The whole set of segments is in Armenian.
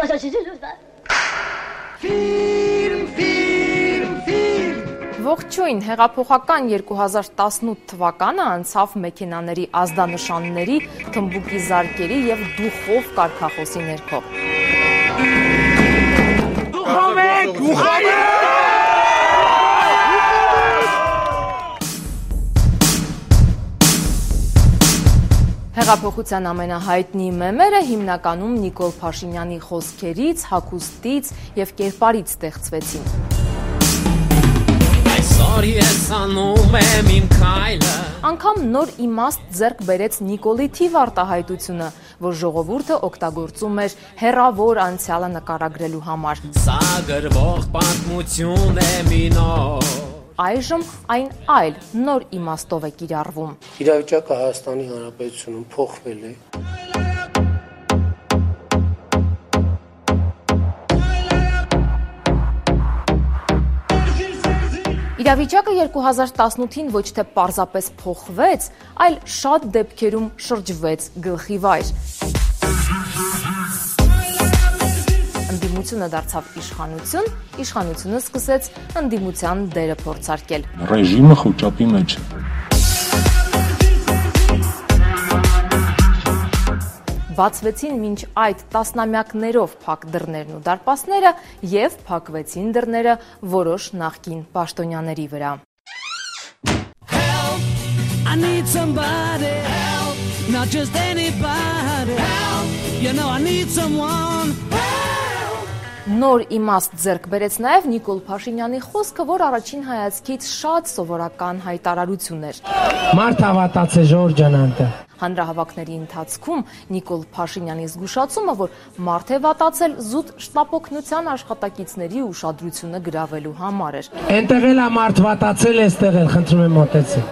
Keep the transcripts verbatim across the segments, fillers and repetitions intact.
Ֆիլմ, ֆիլմ, ֆիլմ։ Ողջույն, հեղափոխական երկու հազար տասնութ թվականը անցավ մեքենաների ազդանշանների, թմբուկի զարկերի և դուխով կարգախոսի ներքո։ Դուխով եք, դուխով եք։ Հեղափոխության ամենահայտնի մեմերը հիմնականում Նիկոլ Փաշինյանի խոսքերից, հագուստից և կերպարից ստեղծվեցին։ Անգամ նոր իմաստ ձեռք բերեց Նիկոլի թիվ արտահայտությունը, որ ժողովուրդը օգտագործում էր հեռավոր անցյալը նկարագրելու համար։ Սա գրվող պատմություն է մի նոր։ Այժմ այն այլ նոր իմաստով է կիրառվում։ Իրավիճակը Հայաստանի Հանրապետությունում փոխվել է։ Իրավիճակը երկու հազար տասնութին ոչ թե պարզապես փոխվեց, այլ շատ դեպքերում շրջվեց գլխի վայր։ Ընդդիմությունը դարձավ իշխանություն, իշխանությունը սկսեց ընդդիմության դերը փորձարկել։ Ռեժիմը խոճապի մեջ է։ Բացվեցին մինչ այդ տասնամյակներով փակ դռներն ու դարպասները և փակվեցին դռները որոշ նախկին պաշտոնյաների վրա։ I need somebody help, not just anybody help, you know I need someone help. Նոր իմաստ ձեռք բերեց նաև Նիկոլ Փաշինյանի խոսքը, որ առաջին հայացքից շատ սովորական հայտարարություն էր։ Մարդ հավատաց է Ժորժ ջանանտը։ Հանրահավաքների ընթացքում Նիկոլ Փաշինյանի զգուշացումը, որ մարդ է վատացել զուտ շտապօգնության աշխատակիցների ուշադրությունը գրավելու համար էր։ Էնտեղ էլ մարդ վատացել է, էստեղ էլ խնդրում եմ մոտեցել։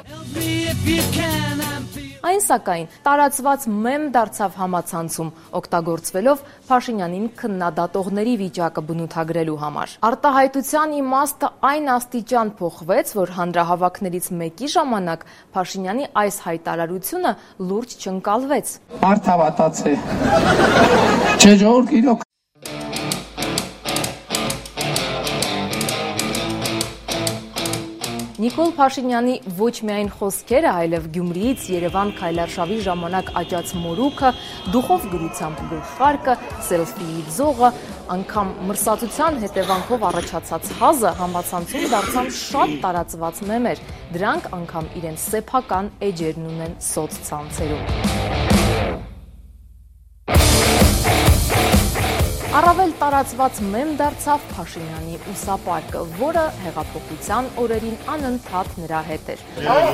Այն սակայն տարածված մեմ դարձավ համացանցում, օգտագործվելով Փաշինյանին քննադատողների վիճակը բնութագրելու համար։ Արտահայտության իմաստը այն աստիճան փոխվեց, որ հանրահավաքներից մեկի ժամանակ Փաշինյանի այս հայտարարությունը լուրջ չընկալվեց։ Մարդ հավատաց է։ Չէ, Ժորժ, իրոք։ Նիկոլ Փաշինյանի ոչ միայն խոսքերը, այլև Գյումրիից Երևան քայլարշավի ժամանակ աճած մորուքը, դուխով գրությամբ գլխարկը, սելֆիի ձողը, անգամ մրսածության հետևանքով առաջացած հազը համացանցում դարձան շատ տարածված մեմեր, դրանք անգամ իրենց սեփական էջերն ունեն սոցցանցերում։ Առավել տարածված մեմ դարձավ Փաշինյանի ուսապարկը, որը հեղափոխության օրերին անընդհատ նրա հետ էր։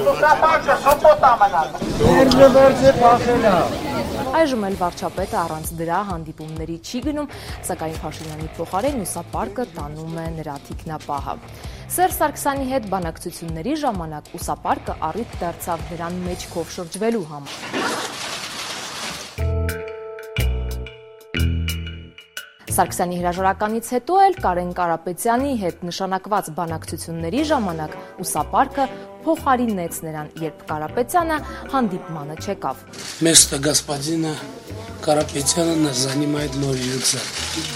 Այժմ էլ վարչապետը առանց դրա հանդիպումների չի գնում, սակայն Փաշինյանի փոխարեն ուսապարկը տանում է նրա թիկնապահը։ Սերժ Սարգսյանի հետ բանակցությունների ժամանակ ուսապարկը առիթ դարձավ նրան մեջքով շրջվելու համար։ Սարգսյանի հրաժարականից հետո էլ Կարեն Կարապետյանի հետ նշանակված բանակցությունների ժամանակ ուսապարկը փոխարինեց նրան, երբ Կարապետյանը հանդիպմանը չեկավ։ Место господина Карапетяна нас занимает мой рюкзак.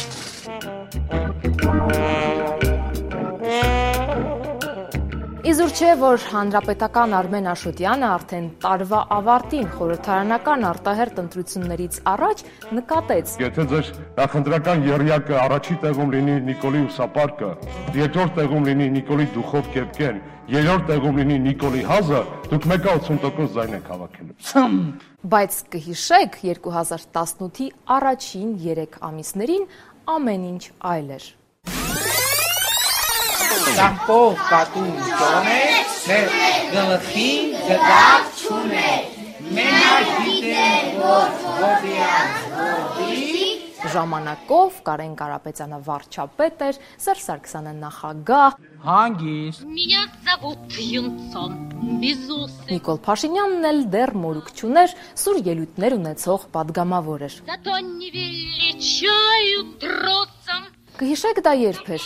Իզուր չէ, որ հանրապետական Արմեն Աշոտյանը արդեն տարվա ավարտին խորհրդարանական արտահերթ ընտրություններից առաջ նկատեց. Եթե ձեր նախընտրական եռյակը առաջի տեղում լինի Նիկոլի ուսապարկը, երկրորդ տեղում լինի Նիկոլի դուխով կեպկեն, երրորդ տեղում լինի Նիկոլի հազը, դուք մեկը ութսուն տոկոս ձայն եք հավաքելու։ Բայց կհիշեք, երկու հազար տասնութի առաջին երեք ամիսներին ամեն ինչ այլ էր։ Կամպով կատուն ճոն է, մեր գլխին գդակ չուն է, մենակ գիտեն, որ ոդիան ոդի։ Ժամանակով Կարեն Կարապետյանը վարչապետ էր, Սերժ Սարգսյանը նախագահ, Հանգիստ։ Меня зовут Юнсон, безусый. Նիկոլ Փաշինյանն էլ դեռ մորուք չուներ, սուր ելույթներ ունեցող պատգամավոր էր։ Зато не величают трусом. Կհիշեք դա երբ էր։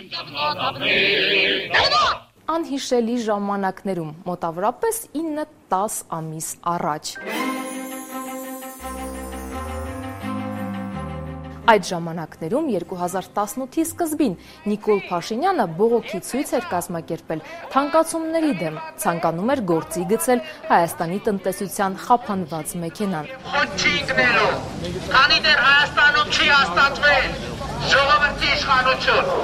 Անհիշելի ժամանակներում, մոտավորապես ինը տաս ամիս առաջ։ Այդ ժամանակներում երկու հազար տասնութի սկզբին Նիկոլ Փաշինյանը բողոքի ցույց էր կազմակերպել թանկացումների դեմ, ցանկանում էր գործի գցել Հայաստանի տնտեսության խափանված մեքենան։ Խոչ չի ընկնելու, քանի դեռ Հայաստանում չի հաստատվել ժողովրդի իշխանություն։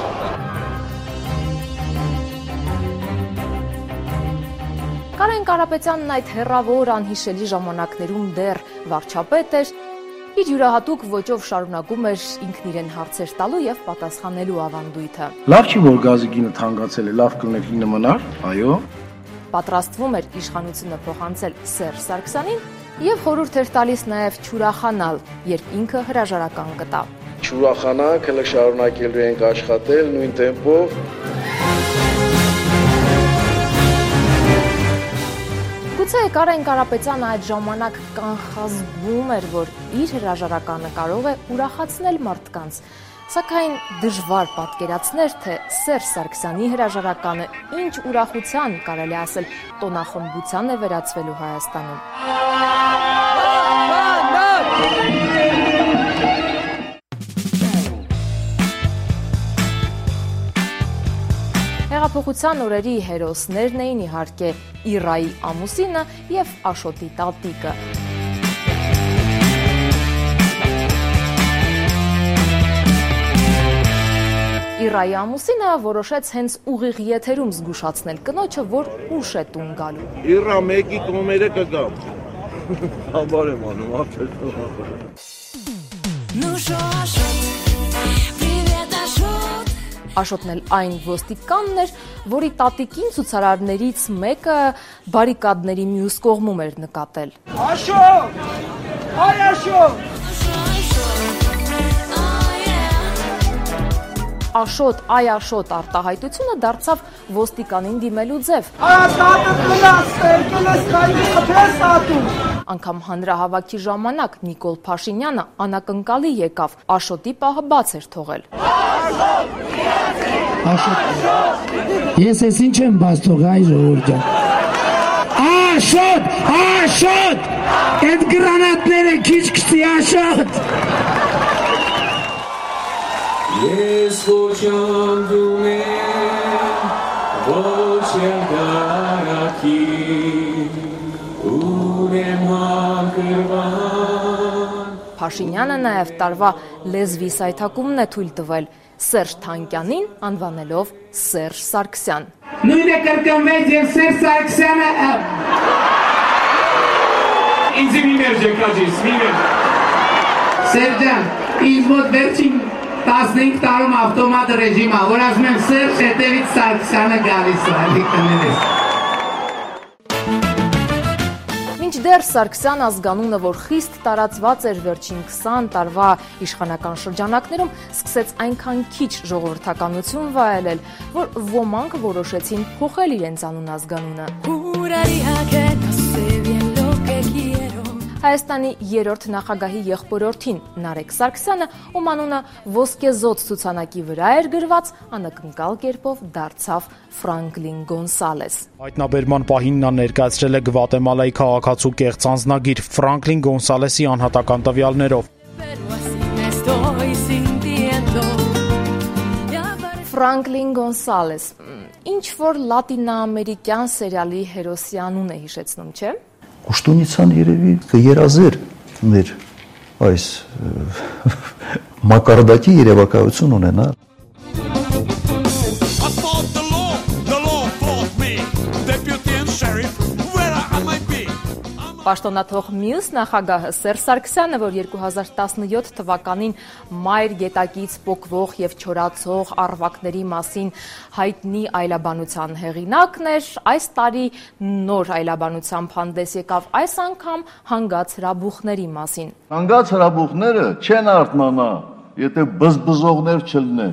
Կարեն Կարապետյանն այդ հեռավոր անհիշելի ժամանակներում դեռ վարչապետ էր, իր յուրահատուկ ոճով շարունակում էր ինքն իրեն հարցեր տալու եւ պատասխանելու ավանդույթը։ Լավ չի, որ գազի գինը թանկացել է, լավ կլներ գինը մնար, այո։ Պատրաստվում էր իշխանությունը փոխանցել Սերժ Սարգսյանին եւ խորհուրդ էր տալիս նաեւ չուրախանալ, երբ ինքը հրաժարական կտա։ Չուրախանանք, հենց շարունակելու ենք աշխատել նույն տեմպով։ Գուցե Կարեն Կարապետյանը այդ ժամանակ կանխազգում էր, որ իր հրաժարականը կարող է ուրախացնել մարդկանց, սակայն դժվար պատկերացներ, թե Սերժ Սարգսյանի հրաժարականը ինչ ուրախության, կարելի ասել, տոնախմբության է վերածվելու Հայաստանում։ Հեղափոխության օրերի հերոսներն էին իհարկե Իրայի ամուսինը եւ Աշոտի տատիկը։ Իրայի ամուսինը որոշեց հենց ուղիղ եթերում զգուշացնել կնոջը, որ ուշ է տուն գալու։ Իրա մեկի կոմերը կգամ։Աբար եմ անում, ապել։ Աշոտն էլ այն ոստիկանն էր, որի տատիկին ցուցարարներից մեկը բարիկադների մյուս կողմում էր նկատել։ Աշոտ! Այ Աշոտ! Աշոտ, այ Աշոտ արտահայտությունը դարձավ ոստիկանին դիմելու ձև։ Անգամ հանրահավաքի ժամանակ Նիկոլ Փաշինյանը անակնկալի եկավ, Աշոտի պահը բաց էր թողել։ Աշոտ, ես ես ինչ եմ բաց թողել, այ ժողովուրդ ջան։ Աշոտ, Աշոտ, այդ գրանատները քիչ քիչ Աշոտ։ Ես ոչ անդում եմ, ոչ եմ գարակի, ունեմ հանգրվան։ Փաշինյանը նաև տարվա լեզվի սայթակումն է թույլ տվել Սերժ Թանկյանին անվանելով Սերժ Սարգսյան։ Նույնը կրկնվեց եւ Սերժ Սարգսյանը Ինձ մի մերժեք աջիս, մի մերժ։ Սերժ ջան, ինձ մոտ վերջին տասնհինգ տարում ավտոմատ ռեժիմ ա, որ ասում եմ Սերժ, հետևից Սարգսյանը գալիս է, ալի կներես։ Մինչդեռ Սարգսյան ազգանունը, որ խիստ տարածված էր վերջին քսան տարվա իշխանական շրջանակներում, սկսեց այնքան քիչ ժողովրդականություն վայելել, որ ոմանք որոշեցին փոխել իրենց անուն ազգանունը։ Հայաստանի երրորդ նախագահի եղբորորդին Նարեկ Սարգսյանը, ում անունը ոսկեզոծ ցուցանակի վրա էր գրված, անակնկալ կերպով դարձավ Ֆրանկլին Գոնսալես։ Հայտնաբերման պահին նա ներկայացրել է Գվատեմալայի քաղաքացու կեղծ անձնագիր Ֆրանկլին Գոնսալեսի անհատական տվյալներով։ Ֆրանկլին Գոնսալես, ինչ որ լատինաամերիկյան սերիալի հերոսի անուն է հիշեցնում, չէ՞։ Ուշտունիցան երևի կերազեր մեր այս մակարդակի երևակայություն ունենալ։ Պաշտոնաթող մյուս նախագահը Սերժ Սարգսյանը, որ երկու հազար տասնյոթ թվականին մայր գետակից պոկվող եւ չորացող առվակների մասին հայտնի այլաբանության հեղինակն էր, այս տարի նոր այլաբանությամբ հանդես եկավ, այս անգամ հանգած հրաբուխների մասին։ Հանգած հրաբուխները չեն արթնանա, եթե բզբզողներ չլինեն։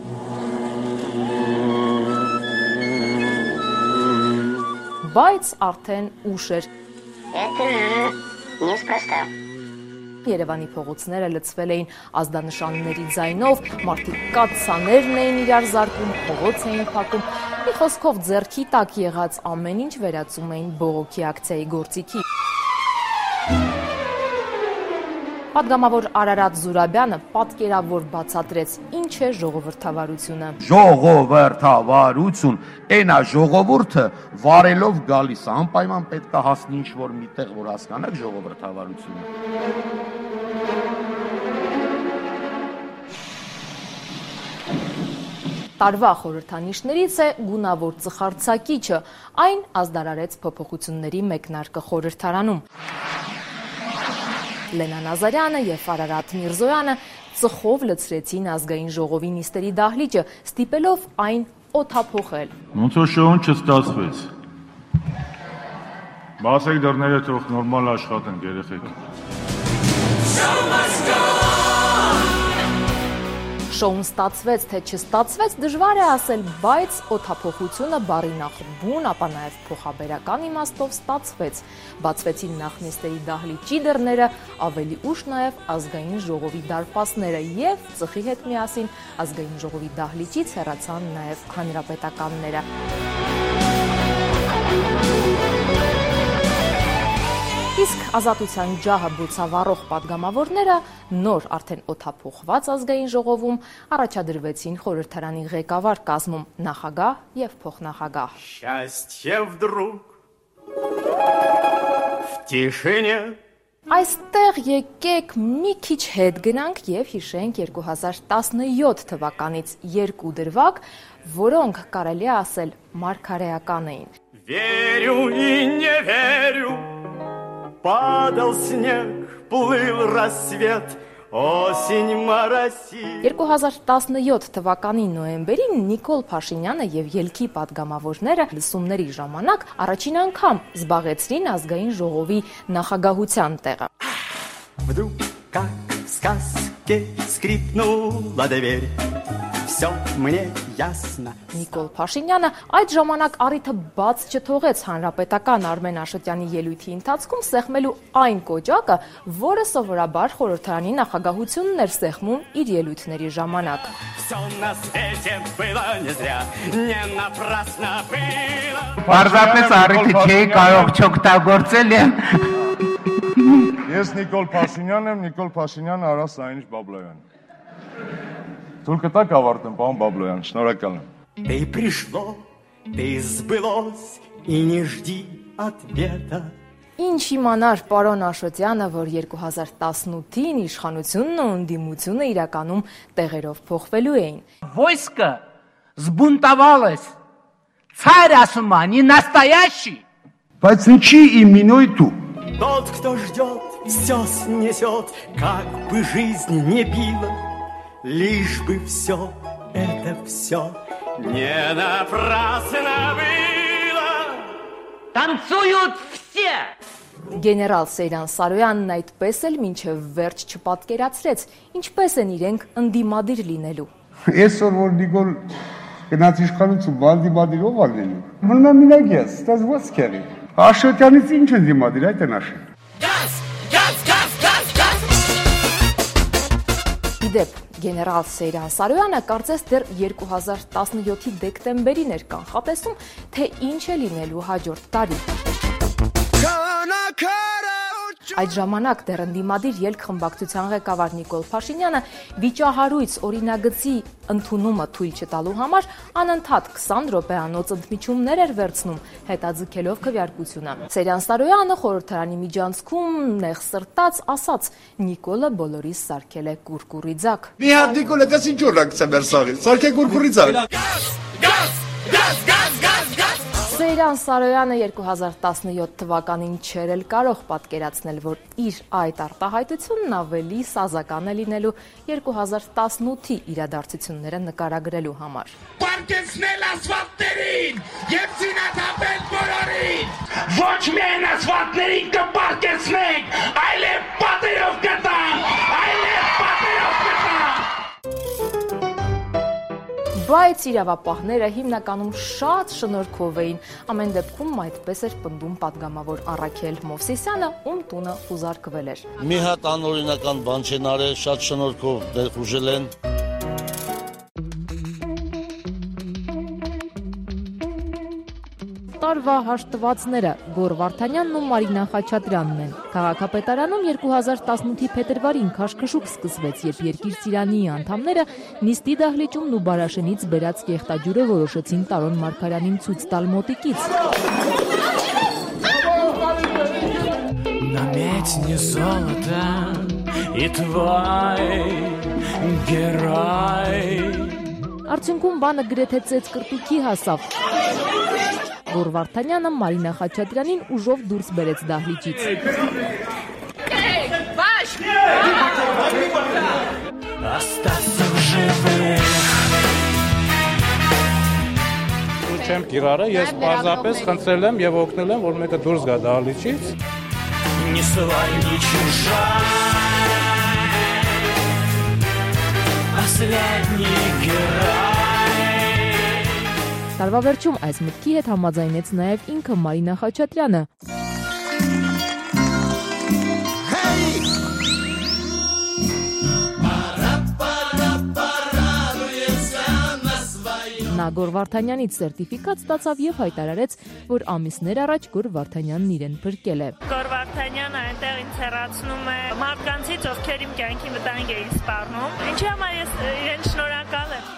Բայց արդեն ուշ էր։ Это неспроста. Երևանի փողոցները լցվել էին ազդանշանների ձայնով, մարդիկ կաթսաներն էին իրար զարկում, փողոց էին փակում, մի խոսքով ձեռքի տակ եղած ամեն ինչ վերածում էին բողոքի ակցիայի գործիքի։ Պատգամավոր Արարատ Զուրաբյանը պատկերավոր բացատրեց ինչ է ժողովրդավարությունը։ Ժողովրդավարություն, այն է ժողովուրդը վարելով գալիս է, անպայման պետք է հասնի ինչ-որ միտեղ, որ հասկանաք ժողովրդավարությունը։ Տարվա խորհրդանիշներից է գունավոր ծխարցակիչը, այն ազդարարեց փոփոխությունների մեկնարկը խորհրդարանում։ Լենա Նազարյանը և Արարատ Միրզոյանը ծխով լցրեցին ազգային ժողովի նիստերի դահլիճը, ստիպելով այն օդափոխել։ Ոնց որ շոուն չստացվեց։ Բացեք դռները, թող նորմալ աշխատեն երեխեք։ Շոուն ստացվեց, թե չստացվեց, դժվար է ասել, բայց օդափոխությունը բառի նախ բուն, ապա նաև փոխաբերական իմաստով ստացվեց։ Բացվեցին նախ նիստերի դահլիճի դռները, ավելի ուշ նաև ազգային ժողովի դարպասները և ծխի հետ միասին ազգային ժողովի դահլիճից հեռացան նաև հանրապետականները։ Իսկ ազատության ջահը բոցավառող պատգամավորները նոր արդեն օդափոխված ազգային ժողովում առաջադրվեցին խորհրդարանի ղեկավար կազմում նախագահ և փոխնախագահ։ Счастье вдруг в тишине. Այստեղ եկեք մի քիչ հետ գնանք և հիշենք երկու հազար տասնյոթ թվականից երկու դրվագ, որոնք կարելի է ասել մարգարեական էին։ Верю и не верю. Падал снег, плыл рассвет, осень моросит։ երկու հազար տասնյոթ թվականի նոյեմբերին Նիկոլ Փաշինյանը և ելքի պատգամավորները լսումների ժամանակ առաջին անգամ զբաղեցրին ազգային ժողովի նախագահության տեղը։ Вдруг, как в сказке, скрипнула дверь. Всё мне ясно. Նիկոլ Փաշինյանը այդ ժամանակ առիթը բաց չթողեց հանրապետական Արմեն Աշոտյանի ելույթի ընթացքում սեղմելու այն կոճակը, որը սովորաբար խորհրդարանի նախագահությունն էր սեղմում իր ելույթների ժամանակ։ Всё на свете было не зря, не напрасно было. Պարզապես առիթը չէի կարող չօգտագործել։ Ես Նիկոլ Փաշինյանն եմ, Նիկոլ Փաշինյանը Արա Սայինչ Բաբլոյան։ Թույլ կտակ ավարտեմ, պարոն Բաբլոյան, շնորհակալ եմ։ Ты пришло, ты сбылось, и не жди ответа. Ինչ իմանար պարոն Աշոտյանը, որ երկու հազար տասնութին իշխանությունն ու ընդդիմությունը իրականում տեղերով փոխվելու էին։ Войско сбунтовалось. Царь осман не настоящий. Բայց ինչի իմ մինոյթու։ Тот, кто ждет, все снесет, как бы жизнь не била, лишь бы все, это все не напрасно было. Танцуют все. Գեներալ Սեյրան Սարոյանն այդպես էլ մինչև վերջ չպատկերացրեց, ինչպես են իրենք ընդդիմադիր լինելու։ Այսօր որ Նիկոլ գնաց իշխանություն, ընդդիմադիր ով ա լինելու։ Մնում է մինակ ես, ստացված քերի։ Աշոտյանից ինչ ընդդիմադիր, այդ են աշել։ Գազ, գազ, գազ, գազ, գազ։ Իդեպ, գեներալ Սեյրան Սարոյանը կարծես դեռ երկու հազար տասնյոթի դեկտեմբերին էր կանխատեսում, թե ինչ է լինելու հաջորդ տարի։ Այդ ժամանակ դեռ ընդդիմադիր ելք խմբակցության ղեկավար Նիկոլ Փաշինյանը վիճահարույց օրինագծի ընդունումը թույլ չտալու համար անընդհատ քսան րոպեանոց ընդմիջումներ էր վերցնում, հետաձգելով քվեարկությունը։ Սեյրան Սարոյանը խորհրդարանի միջանցքում նեղ սրտած ասաց. Նիկոլը բոլորիս սարքել է կուրկուրի ձակ։ Մի հատ Նիկոլը դες ինչ որ ակցա մեր սաղի, սարքե կուրկուրի ձակ։ Գազ, գազ, գազ, գազ, գազ, գազ։ Սեյրան Սարոյանը երկու հազար տասնյոթ թվականին չէր էլ կարող պատկերացնել, որ իր այդ արտահայտությունն ավելի սազական է լինելու երկու հազար տասնութի իրադարձությունները նկարագրելու համար։ Պարկեցնել ասվատներին և զինաթափել բոլորին։ Ոչ միայն ասվատներին կպարկեցնենք, այլև պատերով կտանք, այլև պատերով կտանք։ Բայց իրավապահները հիմնականում շատ շնորհքով էին, ամեն դեպքում այդպես էր պնդում պատգամավոր Առաքել Մովսիսյանը, ում տունը խուզարկվել էր։ Մի հատ անօրինական բան չեն արել, շատ շնորհքով դեր խուժել են։ տարվա հաշտվածները Գոր Վարդանյանն ու Մարինա Խաչատրյանն են։ Քաղաքապետարանում երկու հազար տասնութի փետրվարին քաշքշուկ սկսվեց, երբ Երկիր Ծիրանիի անդամները նիստի դահլիճումն ու Բարաշենից բերած կեղտաջուրը որոշեցին Տարոն Մարգարյանին ցույց տալ մոտիկից։ Наметь не золото и твой герой. Արդյունքում բանը գրեթե ծեծ կրտուքի հասավ։ Գոր Վարդանյանը Մարինա Խաչատրյանին ուժով դուրս բերեց դահլիճից։ Остаться в живых. Ու չեմ կիրառը, ես պարզապես խնդրել եմ եւ օգնել եմ, որ մեկը դուրս գա դահլիճից։ Не свой, не чужой. Последний герой. Տարվա վերջում այս մտքի հետ համաձայնեց նաև ինքը Մարինա Խաչատրյանը։ Նա Գոր Վարդանյանից սերտիֆիկատ ստացավ եւ հայտարարեց, որ ամիսներ առաջ Գոր Վարդանյանն իրեն փրկել է։ Գոր Վարդանյանը այնտեղ ինձ հեռացնում է մարդկանցից, ովքեր իմ կյանքի վտանգ էին սպառնում։ Ինչի համար ես իրեն շնորհակալ եմ։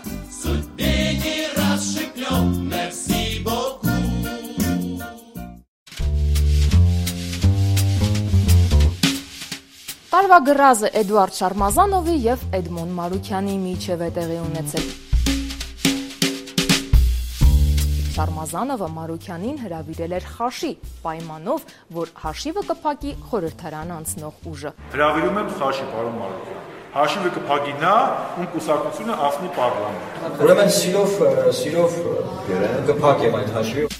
Տարվա գրազը Էդուարդ Շարմազանովի եւ Էդմոն Մարուքյանի միջև է տեղի ունեցել։ Շարմազանովը Մարուքյանին հրավիրել էր խաշի, պայմանով, որ հաշիվը կփակի խորհրդարան անցնող ուժը։ Հրավիրում եմ խաշի, պարոն Մարուքյան։ Հաշիվը կփակի նա, ում կուսակցությունը ասնի պարլամենտ։ Ուրեմն սիրով, սիրով կփակեմ այդ հաշիվը։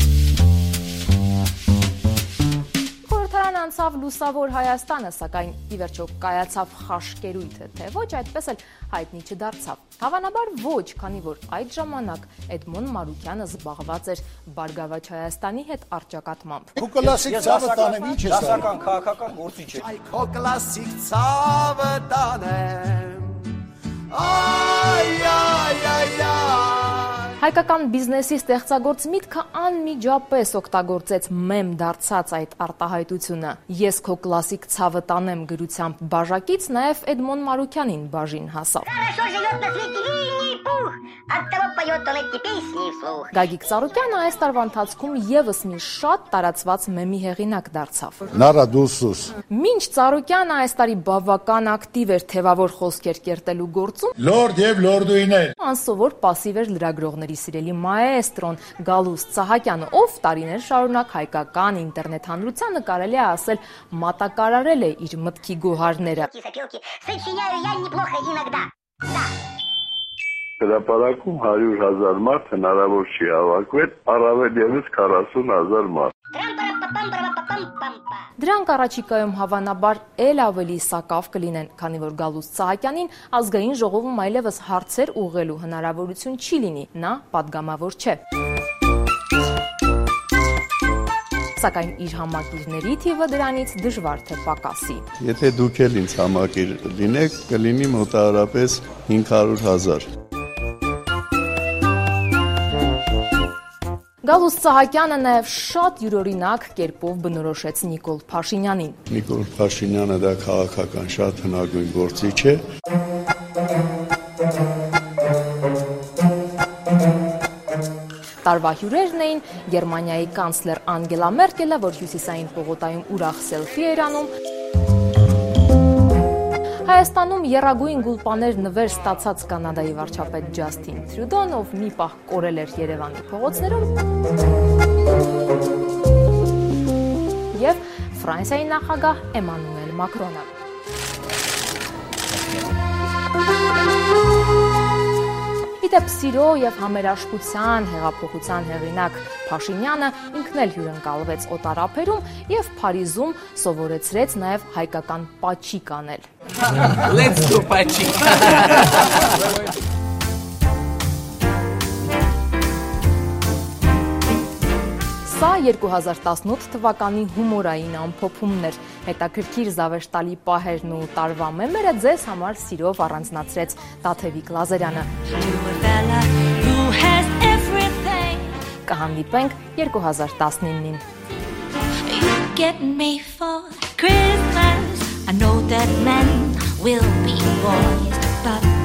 Անցավ լուսավոր Հայաստանը, սակայն ի վերջո կայացավ խաշկերույթը, թե ոչ, այդպես էլ հայտնի չդարձավ։ Հավանաբար ոչ, քանի որ այդ ժամանակ Էդմոն Մարուքյանը զբաղված էր Բարգավաճ Հայաստանի հետ առճակատմամբ։ Քո կլասիկ ցավը տանեմ, ինչ ես անում։ Դասական քաղաքական գործիչ է։ Այ քո կլասիկ ցավը տանեմ։ Այ այ այ այ Հայկական բիզնեսի ստեղծագործ միտքը անմիջապես օգտագործեց մեմ դարձած այդ արտահայտությունը։ Ես քո կլասիկ ցավը տանեմ գրությամբ բաժակից նաև Էդմոն Մարուքյանին բաժին հասավ։ Գագիկ Ծառուկյանը այս տարվա ընթացքում եւս մի շատ տարածված մեմի հեղինակ դարձավ։ Նարադուսուս։ Մինչ Ծառուկյանը այս տարի բավական ակտիվ էր թևավոր խոսքեր կերտելու գործում, Լորդ եւ լորդուիներ։ Անսովոր պասիվ էր լրագրողների սիրելի մաեստրոն Գալուստ Սահակյանը, ով տարիներ շարունակ հայկական ինտերնետ հանրությանը կարելի է ասել մատակարարել է իր մտքի գոհարները։ Հրապարակում հարյուր հազար մարդ հնարավոր չի հավաքվել, առավել ևս քառասուն հազար մարդ։ Դրանք առաջիկայում հավանաբար էլ ավելի սակավ կլինեն, քանի որ Գալուստ Սահակյանին ազգային ժողովում այլևս հարցեր ուղղելու հնարավորություն չի լինի, նա падգամավոր չէ։ Սակայն իր համակիրների թիվը դրանից դժվար թե պակասի։ Եթե դուք էլ ինձ համակիր լինեք, կլինի մոտավորապես հինգ հարյուր հազար։ Գալուստ Սահակյանը նաև շատ յուրօրինակ կերպով բնորոշեց Նիկոլ Փաշինյանին։ Նիկոլ Փաշինյանը դա քաղաքական շատ հնագույն գործիչ է։ Տարվա հյուրերն էին Գերմանիայի կանցլեր Անգելա Մերկելը, որ հյուսիսային պողոտայում ուրախ սելֆի էր անում, Հայաստանում եռագույն գուլպաներ նվեր ստացած Կանադայի վարչապետ Ջասթին Թրյուդոն, ով մի պահ կորել էր Երևանի փողոցներում, եւ Ֆրանսիայի նախագահ Էմանուել Մակրոնը։ Իդեպ սիրո եւ համերաշխության հեղափոխության հեղինակ Փաշինյանը ինքն էլ հյուրընկալվեց օտարափերում եւ Փարիզում սովորեցրեց նաեւ հայկական պաչիկ անել։ Let's do պաչիկ։ Սա երկու հազար տասնութ թվականի հումորային ամփոփումն էր։ Հետաքրքիր զավեշտալի պահերն ու տարվա մեմերը ձեզ համար սիրով առանձնացրեց Տաթևիկ Լազարյանը։ կհանդիպենք երկու հազար տասնինին։ Get me for Christmas. I know that men will be boys, but